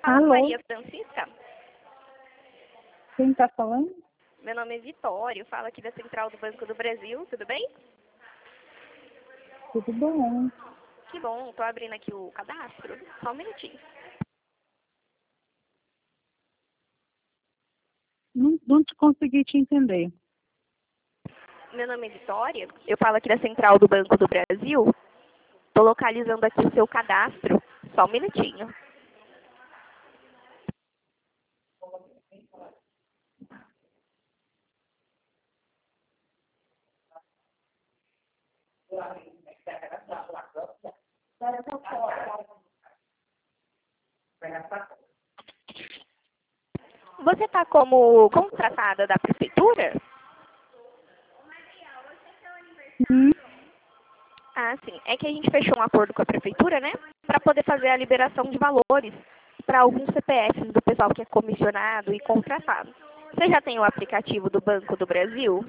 fala com Alô? Maria Francisca? Quem está falando? Meu nome é Vitório, falo aqui da Central do Banco do Brasil, tudo bem? Tudo bom? Que bom, tô abrindo aqui o cadastro. Só um minutinho. Não te consegui te entender. Meu nome é Vitória, eu falo aqui da Central do Banco do Brasil. Tô localizando aqui o seu cadastro. Só um minutinho. Você está como contratada da prefeitura? Hum, Ah, sim. É que a gente fechou um acordo com a prefeitura, né? Para poder fazer a liberação de valores para alguns CPFs do pessoal que é comissionado e contratado. Você já tem o aplicativo do Banco do Brasil?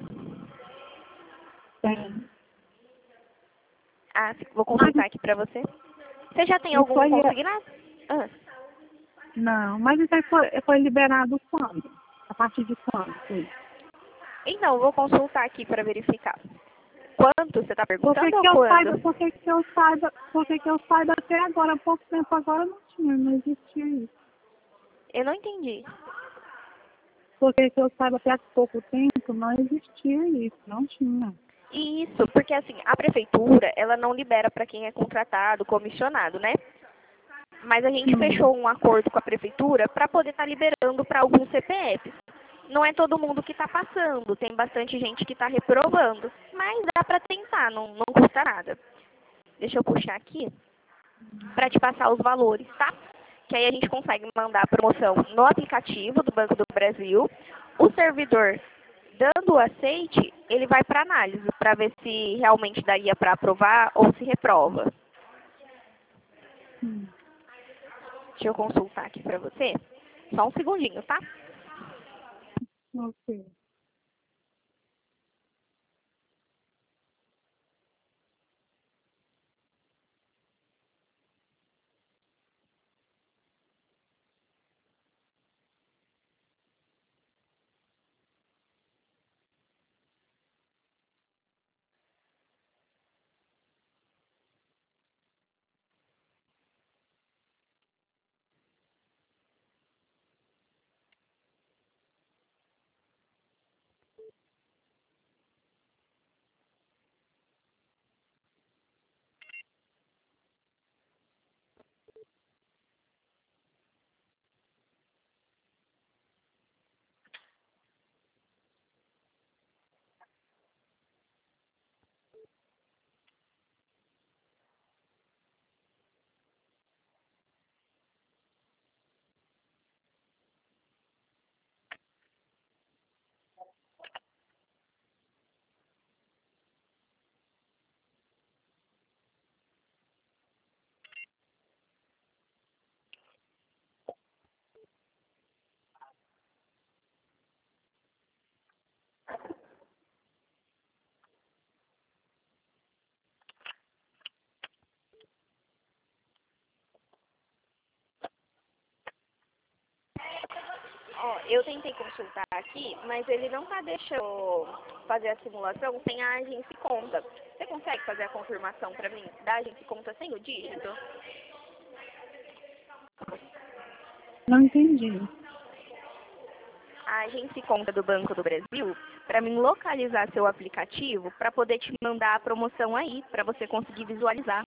tem. Ah, sim. Vou consultar aqui para você. Você já tem Isso algum aí consignado? Ah. Não, mas isso aí foi liberado quando? A partir de quando? Foi? Então, vou consultar aqui para verificar. Quanto? Você está Por que perguntando ou que eu saiba, quando? por que que eu saiba até agora, há pouco tempo agora não existia isso. Eu não entendi. Por que que eu saiba até há pouco tempo não existia isso, não tinha. Isso, porque assim, a prefeitura, ela não libera para quem é contratado, comissionado, né? Mas a gente fechou um acordo com a prefeitura para poder estar liberando para alguns CPFs. Não é todo mundo que está passando, tem bastante gente que está reprovando, mas dá para tentar, não custa nada. Deixa eu puxar aqui para te passar os valores, tá? Que aí a gente consegue mandar a promoção no aplicativo do Banco do Brasil. O servidor, dando o aceite, ele vai para análise para ver se realmente daria para aprovar ou se reprova. Deixa eu consultar aqui para você. Só um segundinho, tá? Ok. Ó, eu tentei consultar aqui, mas ele não tá deixando fazer a simulação sem a agência conta. Você consegue fazer a confirmação para mim da agência conta sem o dígito? Não entendi. A agência conta do Banco do Brasil, para mim localizar seu aplicativo, para poder te mandar a promoção aí, para você conseguir visualizar.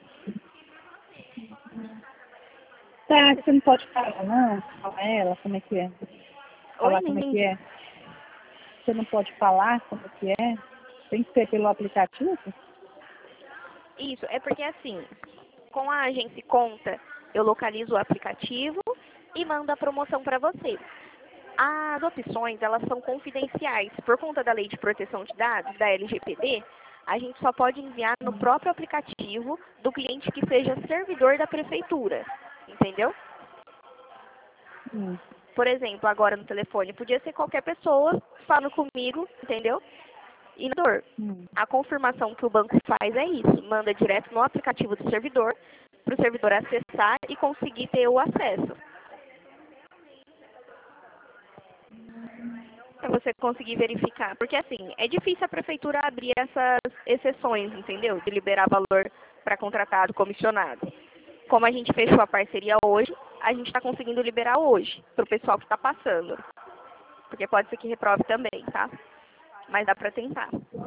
Será que você não pode falar, não? Fala ela, como é que é? Oi, Falar não como é que entendi. é? Você não pode falar como é que é? Tem que ser pelo aplicativo? Isso, é porque assim, com a agência conta, eu localizo o aplicativo e mando a promoção para você. As opções, elas são confidenciais. Por conta da Lei de Proteção de Dados, da LGPD, a gente só pode enviar no próprio aplicativo do cliente que seja servidor da prefeitura. Entendeu? Hum. Por exemplo, agora no telefone, podia ser qualquer pessoa falando comigo, entendeu? E a confirmação que o banco faz é isso, manda direto no aplicativo do servidor, para o servidor acessar e conseguir ter o acesso. você conseguir verificar. Porque, assim, é difícil a prefeitura abrir essas exceções, entendeu? De liberar valor para contratado comissionado. Como a gente fechou a parceria hoje, a gente está conseguindo liberar hoje, para o pessoal que está passando. Porque pode ser que reprove também, tá? Mas dá para tentar.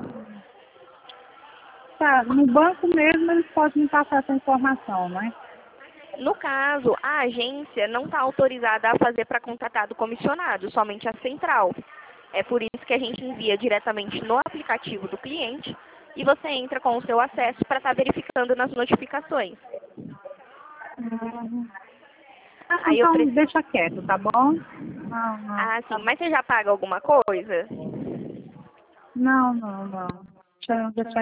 Tá, no banco mesmo eles podem me passar essa informação, né? No caso, a agência não está autorizada a fazer para contratado comissionado, somente a central. É por isso que a gente envia diretamente no aplicativo do cliente e você entra com o seu acesso para estar verificando nas notificações. Aí eu Então deixa quieto, tá bom? Ah, sim. Mas você já paga alguma coisa? Não. Deixa